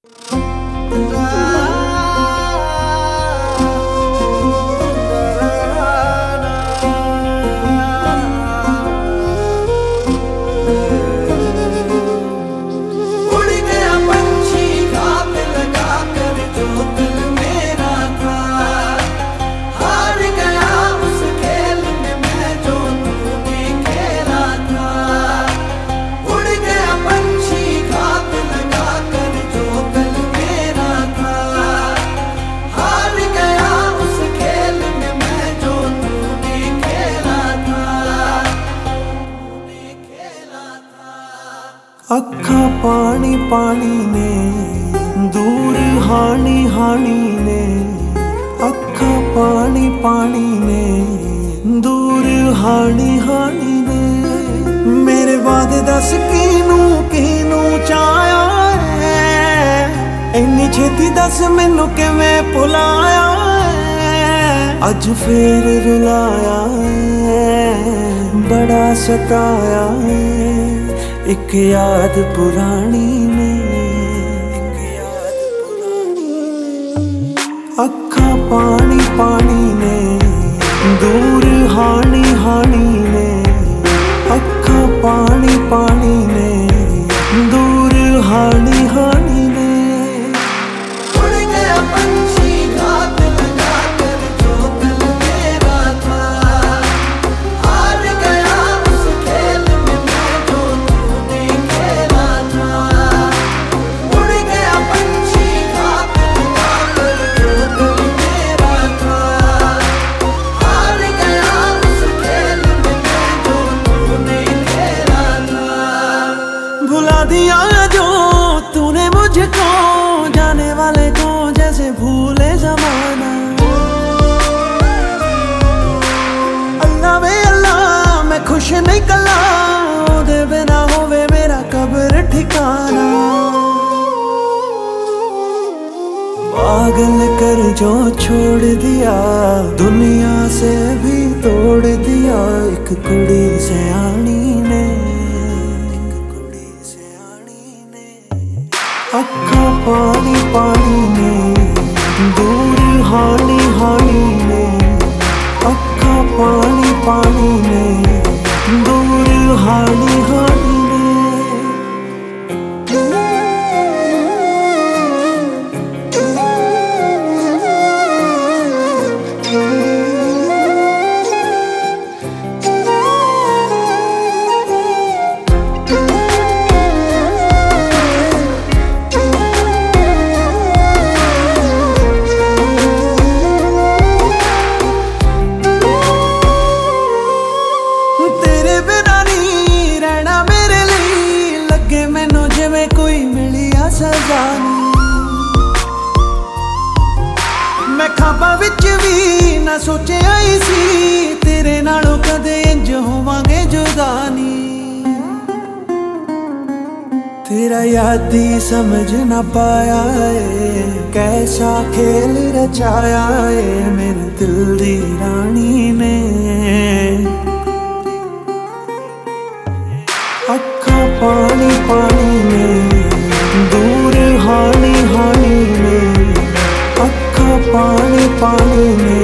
अखा पानी पानी ने दूर हानी हानी ने, अखा पानी पानी ने दूर हानी हानी ने। मेरे बाद दस किनू किनू चाया है, इन्नी छेती दस मैनू किवें भुलाया है। अज फिर रुलाया है, बड़ा सताया है एक याद पुरानी ने, एक याद पुरानी ने। अखा पानी पानी ने दूर हानी हानी ने, अखा पानी पानी ने दूर हानी हानी ने। उड़ गया पंछी घात लगा कर जो दिल मेरा था, हार गया उस खेल में मैं जो तूने खेला था। उड़ गया पंछी घात लगा कर जो दिल मेरा था, हार गया उस खेल में मैं जो तूने खेला था। भुला दिया जो तूने मुझको, जाने वाले को जैसे भूले जमाना। अल्लाह वे अल्लाह मैं खुश नहीं कला, ओदे बिना होवे मेरा कब्र ठिकाना। पागल कर जो छोड़ दिया, दुनिया से भी तोड़ दिया एक कुड़ी से आनी ने, अखा पानी पानी ने दूर हानी हानी ने, अखा पानी पानी ने दूर हानी हानी ने। मैं खाबा विच भी ना सोचिया ही सी, तेरे नालों कदे इंज होवांगे जुदानी। तेरा यादी समझ ना पाया है, कैसा खेल रचाया है मेरे दिल दी रानी ने। अखा पानी पानी ने दूर हानी हानी ने, अखा पानी पानी ने